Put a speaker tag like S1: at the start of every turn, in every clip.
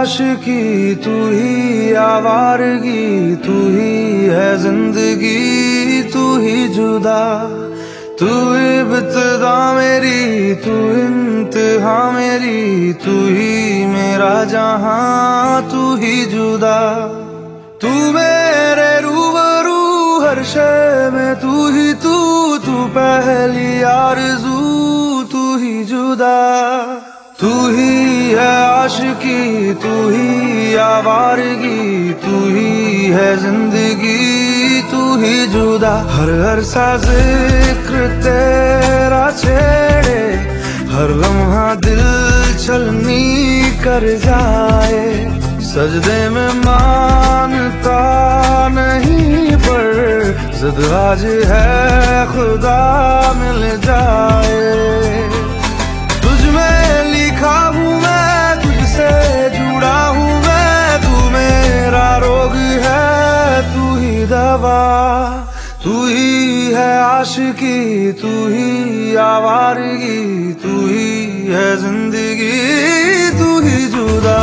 S1: आशिकी, तू ही आवारगी, तू ही है जिंदगी, तू ही जुदा। तू इब्तिदा मेरी, तू इंतहा मेरी, तू ही मेरा जहां, तू ही जुदा। तू मेरे रूबरू हर शय में, तू ही तू पहली आरज़ू, तू ही जुदा। तू ही है आशिकी, तू ही आवारगी, तू ही है जिंदगी, तू ही जुदा। हर सा जिक्र तेरा छेड़े, हर लम्हा दिल छलनी कर जाए। सजदे में मानता नहीं पर जिद आज है खुदा मिल जाए। तुझ में लिखा हूँ मैं, तुझसे जुड़ा हूँ मैं, तू मेरा रोग है, तू ही दवा। तू ही है आशिकी, तू ही आवारगी, तू ही है जिंदगी, तू ही जुदा।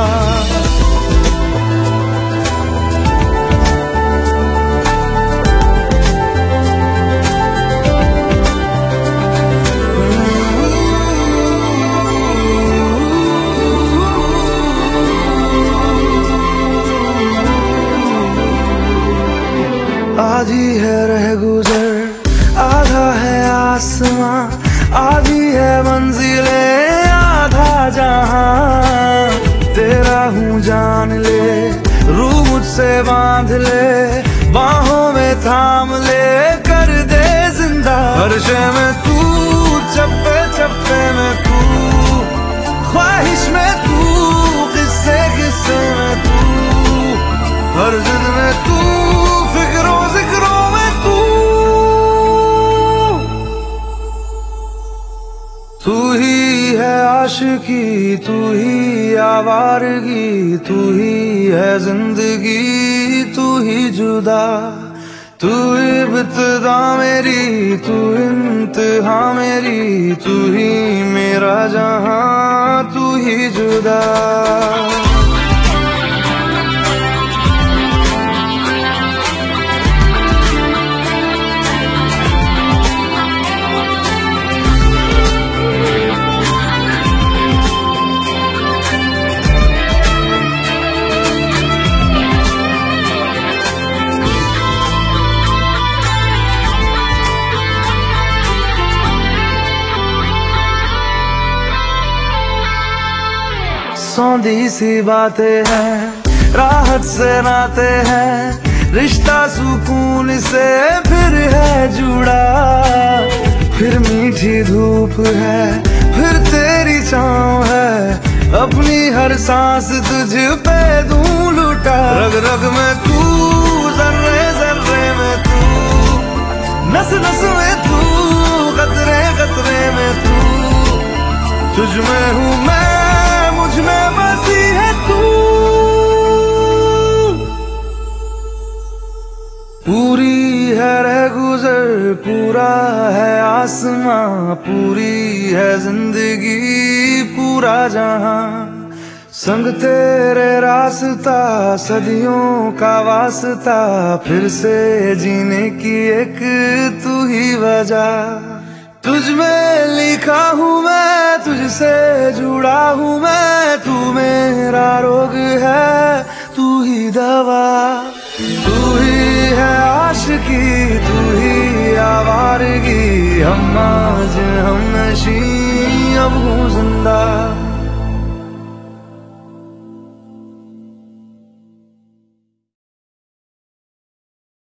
S1: आधी है रह गुजर, आधा है आसमां, आधी है मंजिले, आधा जहां। तेरा हूँ जान ले, रूह मुझसे बांध ले, बाहों में थाम ले, कर दे जिंदा। हर शय में तू, चप्पे चप्पे में तू, ख्वाहिश में तू, किस्से किस्से में तू, हर जिद में तू, फिक्रों जिक्रों में तू। तू ही है आशिकी, तू ही आवारगी, तू ही है जिंदगी, तू ही जुदा। तू इब्तिदा मेरी, तू इंतहा मेरी, तू ही मेरा जहां, तू ही जुदा। सौंधी सी बातें हैं, राहत से नाते हैं, रिश्ता सुकून से फिर है जुड़ा। फिर मीठी धूप है, फिर तेरी छाँव है, अपनी हर सांस तुझ पे दूं लुटा। रग रग में तू, जर्रे जर्रे में तू, नस नस में तू, कतरे कतरे में तू। तुझ में हूँ मैं, मुझ में बसी है तू। पूरी है रह गुजर, पूरा है आसमां, पूरी है जिंदगी, पूरा जहां। संग तेरे रास्ता, सदियों का वास्ता, फिर से जीने की एक तू ही वजह। तुझ में लिखा हूँ मैं, तुझसे जुड़ा हूँ मैं, तू मेरा रोग है, तू ही दवा। तू ही है आशिकी, तू ही आवारगी, हम